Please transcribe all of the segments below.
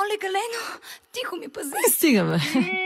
Оле, Галено, тихо ми пази. Стигаме.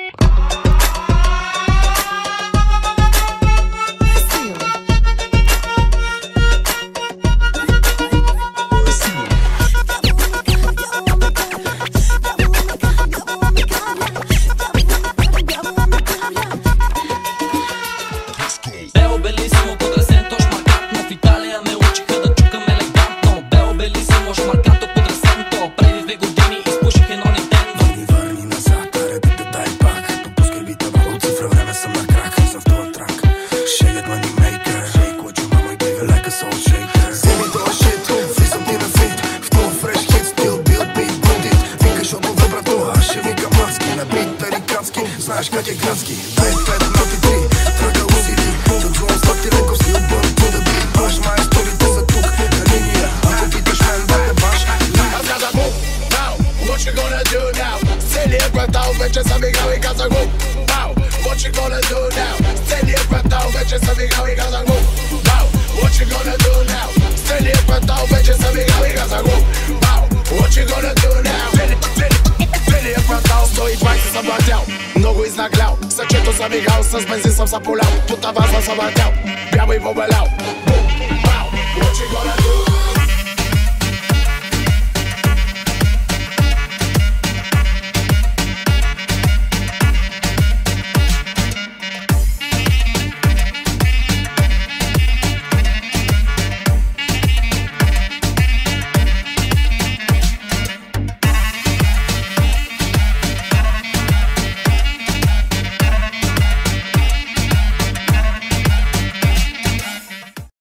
Знаеш как е градски, 2-5-0-3, тръга усили, подгон слати леко си отбор, да би баш, майсторите са тук, на линия, ако питаш мен да те баш. Аз казах му, now, what you gonna do now? С целият квартал вече съм играл и казах му, now, what you gonna do now? С целият квартал вече съм играл и казах му, now, what you gonna do now? С целият квартал вече съм играл и казах му, now, what you gonna do now? Целият квартал 120 съм въртял, много изнаглял, съчето съм играл, с бензин съм заполял, по таваза съм въртял, бял и побелял.